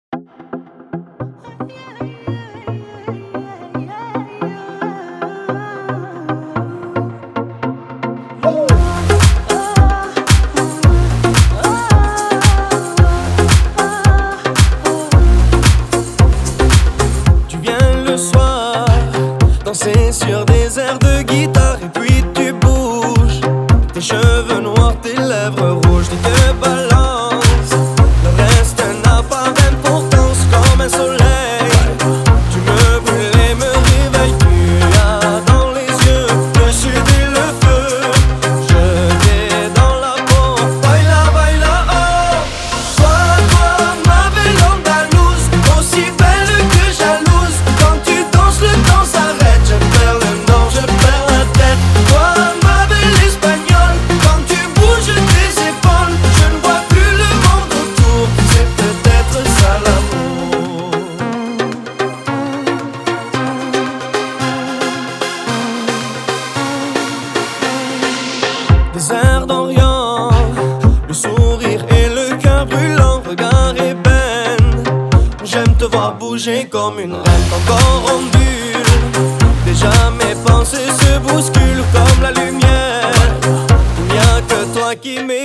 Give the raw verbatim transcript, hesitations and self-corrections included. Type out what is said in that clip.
Danser sur des airs de guitare et puis tu bouges. Tes cheveux noirs, tes lèvres rouges, tu te balances. Le reste n'a pas d'importance comme un soleil. Tu me brûles et me réveilles. Tu as dans les yeux le sud et le feu. Je t'ai dans la peau. Baila, baila, oh. Toi, toi, ma belle andalouse, aussi belle que jalouse. Quand tu danses, le temps s'arrête. Je perds le nord, je perds la tête. Toi, ma belle espagnole, quand tu bouges tes épaules, je ne vois plus le monde autour. C'est peut-être ça l'amour. Des airs d'Orient, le sourire et le cœur brûlant, regard ébène. J'aime te voir bouger comme une reine, ton corps en bulle. Déjà mes pensées se bousculent comme la lumière. Il n'y a que toi qui m'étonne.